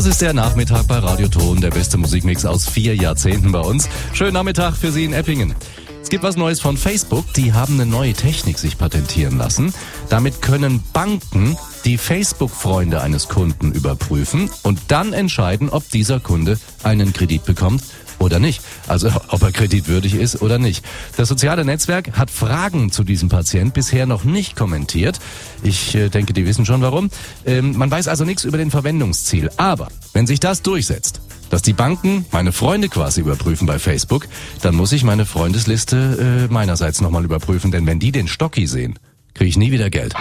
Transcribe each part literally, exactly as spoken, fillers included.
Das ist der Nachmittag bei Radio Ton, der beste Musikmix aus vier Jahrzehnten bei uns. Schönen Nachmittag für Sie in Eppingen. Es gibt was Neues von Facebook, die haben eine neue Technik sich patentieren lassen. Damit können Banken die Facebook-Freunde eines Kunden überprüfen und dann entscheiden, ob dieser Kunde einen Kredit bekommt oder nicht. Also ob er kreditwürdig ist oder nicht. Das soziale Netzwerk hat Fragen zu diesem Patient bisher noch nicht kommentiert. Ich äh, denke, die wissen schon warum. Ähm, man weiß also nichts über den Verwendungsziel. Aber wenn sich das durchsetzt, dass die Banken meine Freunde quasi überprüfen bei Facebook, dann muss ich meine Freundesliste äh, meinerseits nochmal überprüfen. Denn wenn die den Stocki sehen, kriege ich nie wieder Geld.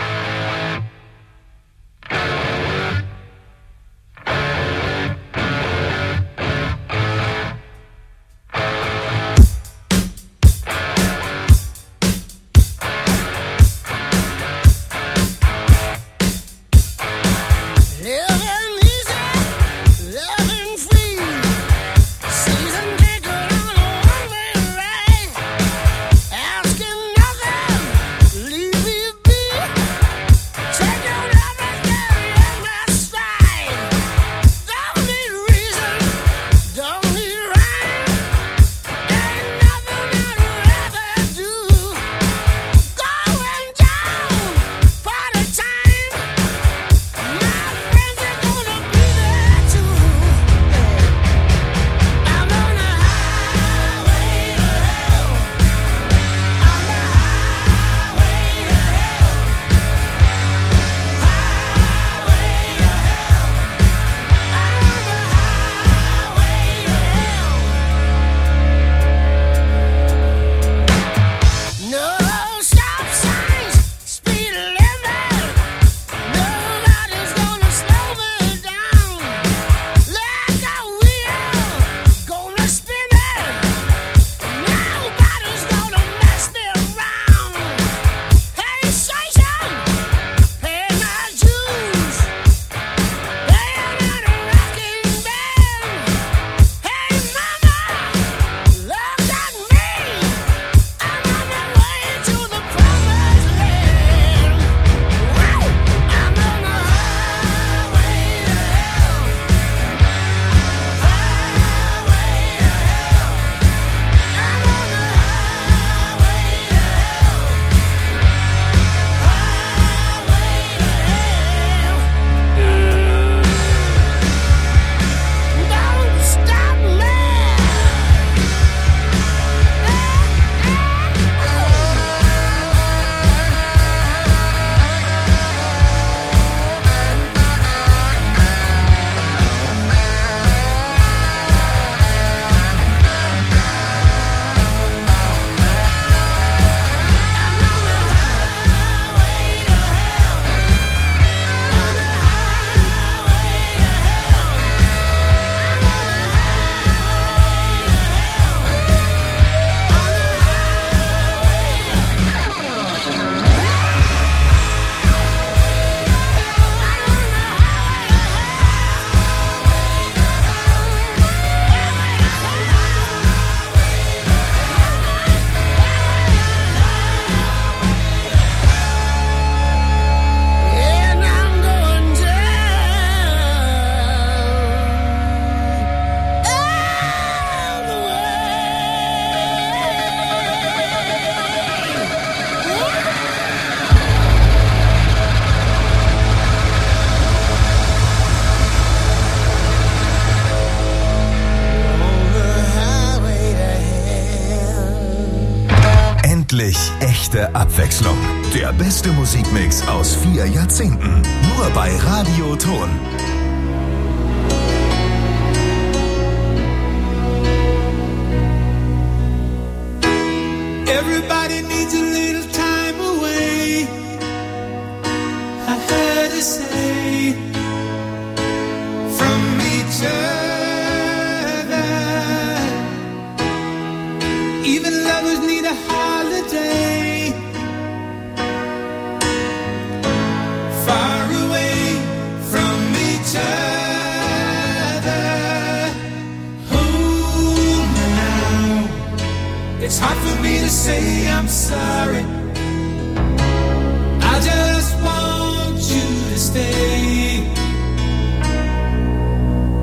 Echte Abwechslung. Der beste Musikmix aus vier Jahrzehnten. Nur bei Radio Ton. Everybody needs a little time away. I heard it say from each other. Even lovers need a holiday. Far away from each other. Oh, now it's hard for me to say I'm sorry. I just want you to stay.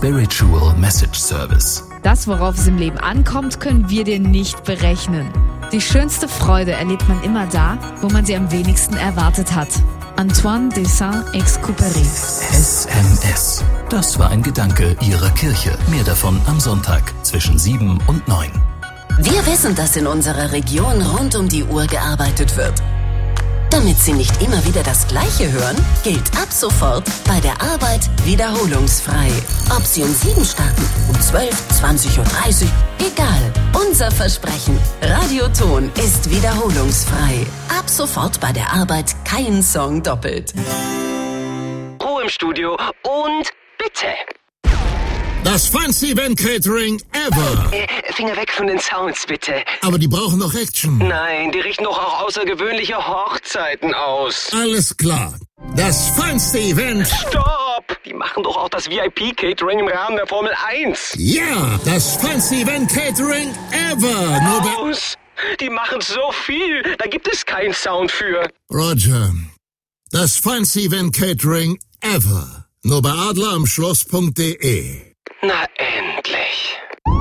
Spiritual Message Service. Das, worauf es im Leben ankommt, können wir dir nicht berechnen. Die schönste Freude erlebt man immer da, wo man sie am wenigsten erwartet hat. Antoine de Saint-Exupéry. S M S. Das war ein Gedanke Ihrer Kirche. Mehr davon am Sonntag zwischen sieben und neun. Wir wissen, dass in unserer Region rund um die Uhr gearbeitet wird. Damit Sie nicht immer wieder das Gleiche hören, gilt ab sofort bei der Arbeit wiederholungsfrei. Ob Sie um sieben starten, um zwölf, zwanzig Uhr dreißig, egal. Unser Versprechen, Radioton ist wiederholungsfrei. Ab sofort bei der Arbeit kein Song doppelt. Ruhe im Studio und bitte. Das feinste Event Catering ever. Äh, Finger weg von den Sounds, bitte. Aber die brauchen noch Action. Nein, die richten doch auch außergewöhnliche Hochzeiten aus. Alles klar. Das feinste Event. Stopp! Die machen doch auch das V I P-Catering im Rahmen der Formel eins. Ja, das feinste Event Catering ever. Nur bei Aus! Die machen so viel, da gibt es keinen Sound für. Roger. Das feinste Event Catering ever. Nur bei adler am schloss punkt de. Na endlich.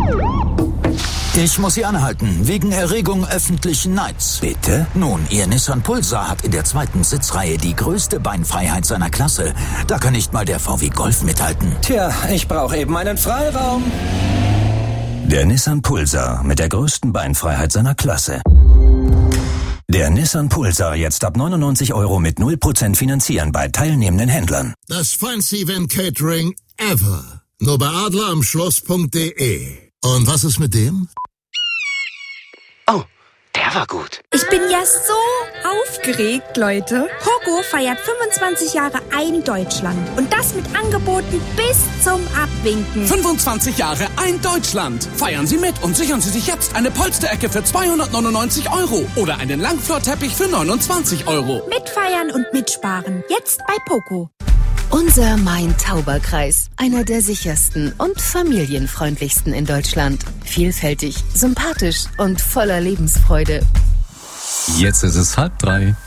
Ich muss Sie anhalten, wegen Erregung öffentlichen Neids. Bitte? Nun, Ihr Nissan Pulsar hat in der zweiten Sitzreihe die größte Beinfreiheit seiner Klasse. Da kann nicht mal der V W Golf mithalten. Tja, ich brauche eben einen Freiraum. Der Nissan Pulsar mit der größten Beinfreiheit seiner Klasse. Der Nissan Pulsar jetzt ab neunundneunzig Euro mit null Prozent finanzieren bei teilnehmenden Händlern. Das feinste Event Catering ever. Nur bei adler am schloss punkt de. Und was ist mit dem? Oh, der war gut. Ich bin ja so aufgeregt, Leute. Poco feiert fünfundzwanzig Jahre Ein Deutschland. Und das mit Angeboten bis zum Abwinken. fünfundzwanzig Jahre Ein Deutschland. Feiern Sie mit und sichern Sie sich jetzt eine Polsterecke für zweihundertneunundneunzig Euro oder einen Langflorteppich für neunundzwanzig Euro. Mitfeiern und mitsparen. Jetzt bei Poco. Unser Main-Tauber-Kreis, einer der sichersten und familienfreundlichsten in Deutschland. Vielfältig, sympathisch und voller Lebensfreude. Jetzt ist es halb drei.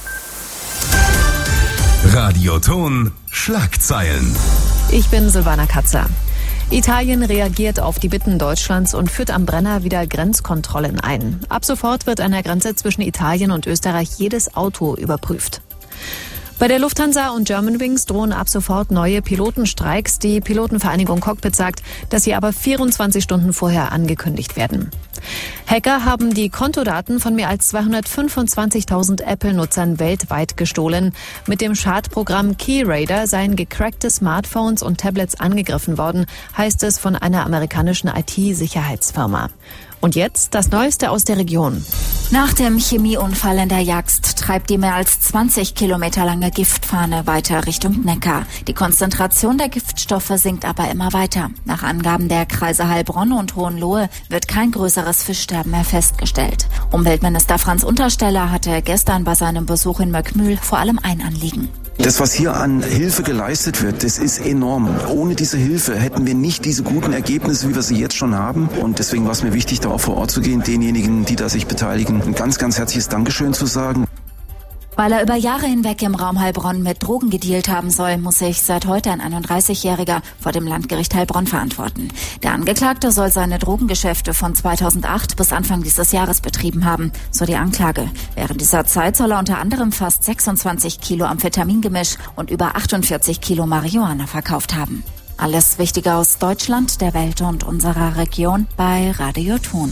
Radioton Schlagzeilen. Ich bin Silvana Katzer. Italien reagiert auf die Bitten Deutschlands und führt am Brenner wieder Grenzkontrollen ein. Ab sofort wird an der Grenze zwischen Italien und Österreich jedes Auto überprüft. Bei der Lufthansa und Germanwings drohen ab sofort neue Pilotenstreiks. Die Pilotenvereinigung Cockpit sagt, dass sie aber vierundzwanzig Stunden vorher angekündigt werden. Hacker haben die Kontodaten von mehr als zweihundertfünfundzwanzigtausend Apple-Nutzern weltweit gestohlen. Mit dem Schadprogramm KeyRaider seien gecrackte Smartphones und Tablets angegriffen worden, heißt es von einer amerikanischen I T-Sicherheitsfirma. Und jetzt das Neueste aus der Region. Nach dem Chemieunfall in der Jagst treibt die mehr als zwanzig Kilometer lange Giftfahne weiter Richtung Neckar. Die Konzentration der Giftstoffe sinkt aber immer weiter. Nach Angaben der Kreise Heilbronn und Hohenlohe wird kein größeres Fischsterben mehr festgestellt. Umweltminister Franz Untersteller hatte gestern bei seinem Besuch in Möckmühl vor allem ein Anliegen. Das, was hier an Hilfe geleistet wird, das ist enorm. Ohne diese Hilfe hätten wir nicht diese guten Ergebnisse, wie wir sie jetzt schon haben. Und deswegen war es mir wichtig, da auch vor Ort zu gehen, denjenigen, die da sich beteiligen, ein ganz, ganz herzliches Dankeschön zu sagen. Weil er über Jahre hinweg im Raum Heilbronn mit Drogen gedealt haben soll, muss sich seit heute ein einunddreißigjähriger vor dem Landgericht Heilbronn verantworten. Der Angeklagte soll seine Drogengeschäfte von zweitausendacht bis Anfang dieses Jahres betrieben haben, so die Anklage. Während dieser Zeit soll er unter anderem fast sechsundzwanzig Kilo Amphetamingemisch und über achtundvierzig Kilo Marihuana verkauft haben. Alles Wichtige aus Deutschland, der Welt und unserer Region bei Radioton.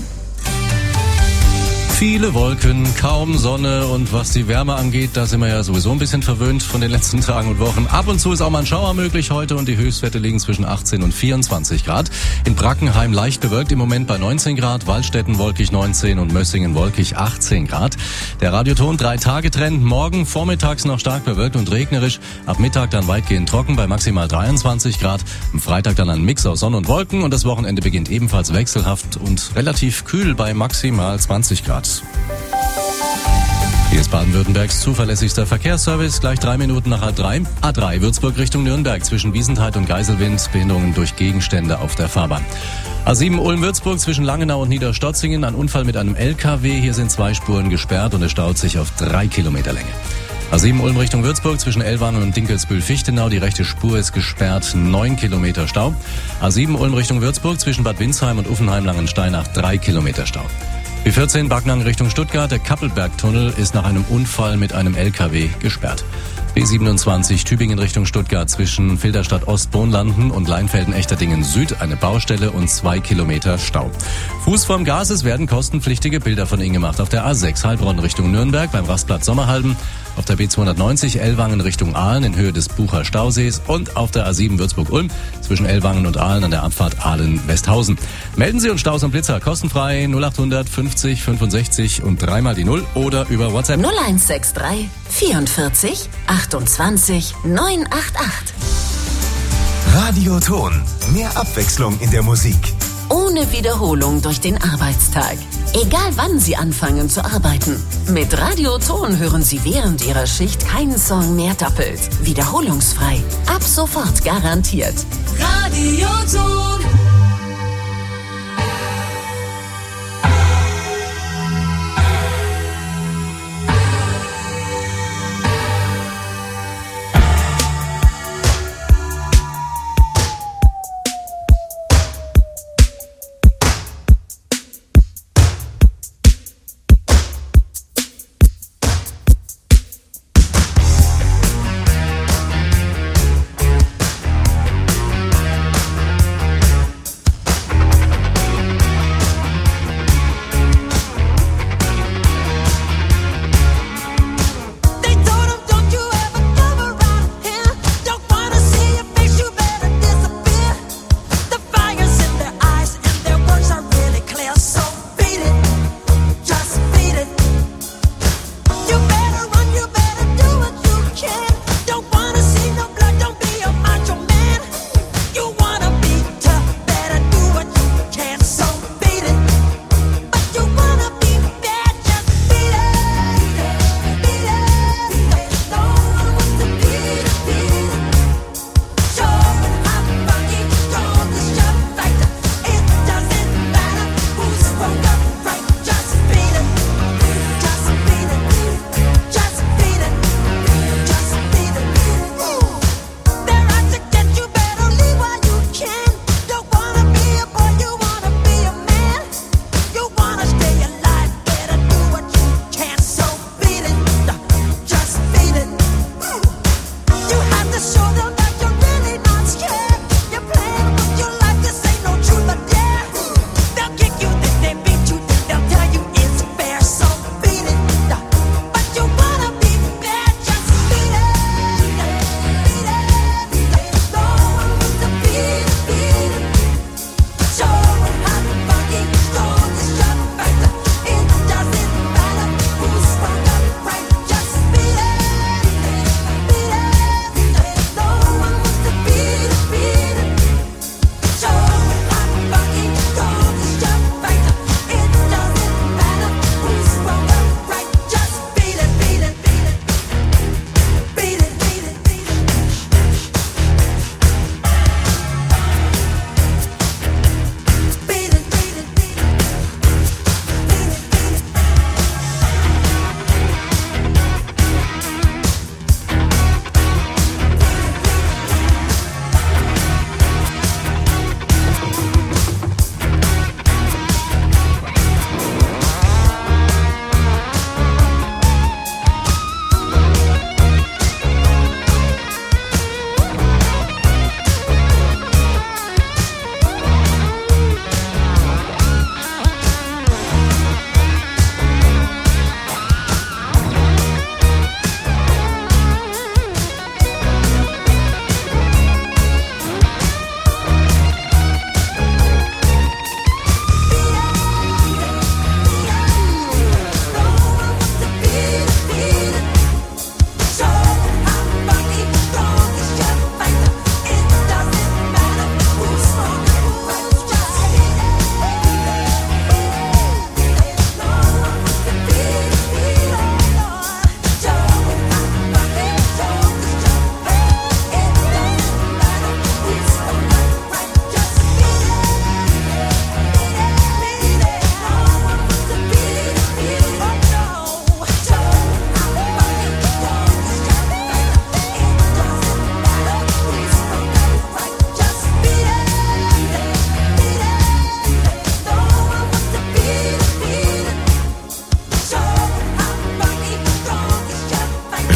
Viele Wolken, kaum Sonne und was die Wärme angeht, da sind wir ja sowieso ein bisschen verwöhnt von den letzten Tagen und Wochen. Ab und zu ist auch mal ein Schauer möglich heute und die Höchstwerte liegen zwischen achtzehn und vierundzwanzig Grad. In Brackenheim leicht bewölkt im Moment bei neunzehn Grad, Waldstätten wolkig neunzehn und Mössingen wolkig achtzehn Grad. Der Radioton drei Tage Trend, morgen vormittags noch stark bewölkt und regnerisch, ab Mittag dann weitgehend trocken bei maximal dreiundzwanzig Grad. Am Freitag dann ein Mix aus Sonne und Wolken und das Wochenende beginnt ebenfalls wechselhaft und relativ kühl bei maximal zwanzig Grad. Hier ist Baden-Württembergs zuverlässigster Verkehrsservice, gleich drei Minuten nach halb drei. A drei Würzburg Richtung Nürnberg zwischen Wiesentheit und Geiselwind, Behinderungen durch Gegenstände auf der Fahrbahn. A sieben Ulm-Würzburg zwischen Langenau und Niederstotzingen, ein Unfall mit einem L K W, hier sind zwei Spuren gesperrt und es staut sich auf drei Kilometer Länge. A sieben Ulm Richtung Würzburg zwischen Ellwangen und Dinkelsbühl-Fichtenau. Die rechte Spur ist gesperrt, neun Kilometer Stau. A sieben Ulm Richtung Würzburg zwischen Bad Windsheim und Uffenheim-Langensteinach drei Kilometer Stau. B vierzehn Backnang Richtung Stuttgart. Der Kappelbergtunnel ist nach einem Unfall mit einem L K W gesperrt. B siebenundzwanzig Tübingen Richtung Stuttgart zwischen Filderstadt Ost-Bohnlanden und Leinfelden-Echterdingen Süd eine Baustelle und zwei Kilometer Stau. Fuß vorm Gas, es werden kostenpflichtige Bilder von Ihnen gemacht. Auf der A sechs Heilbronn Richtung Nürnberg beim Rastplatz Sommerhalben, auf der B zweihundertneunzig Ellwangen Richtung Aalen in Höhe des Bucher Stausees und auf der A sieben Würzburg-Ulm zwischen Ellwangen und Aalen an der Abfahrt Aalen-Westhausen. Melden Sie uns Staus und Blitzer kostenfrei null achthundert fünfzig fünfundsechzig und dreimal die Null oder über WhatsApp null eins sechs drei vierundvierzig achtundzwanzig neunhundertachtundachtzig. Radioton. Mehr Abwechslung in der Musik. Ohne Wiederholung durch den Arbeitstag. Egal wann Sie anfangen zu arbeiten. Mit Radioton hören Sie während Ihrer Schicht keinen Song mehr doppelt. Wiederholungsfrei. Ab sofort garantiert. Radioton.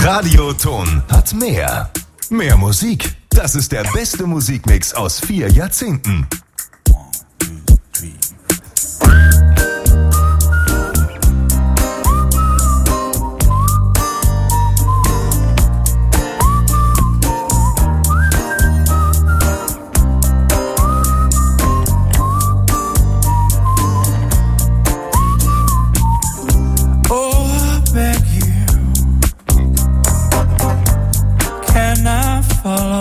Radioton hat mehr. Mehr Musik. Das ist der beste Musikmix aus vier Jahrzehnten. Follow